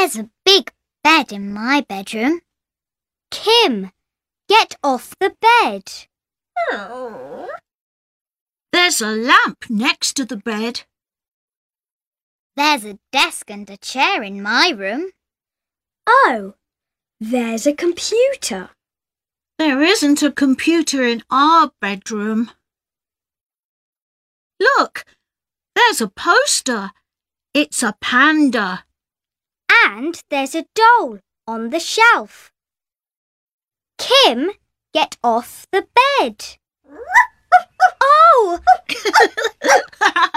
There's a big bed in my bedroom. Kim, get off the bed. There's a lamp next to the bed. There's a desk and a chair in my room. Oh, there's a computer. There isn't a computer in our bedroom. Look, there's a poster. It's a panda. And there's a doll on the shelf. Kim, get off the bed. Oh!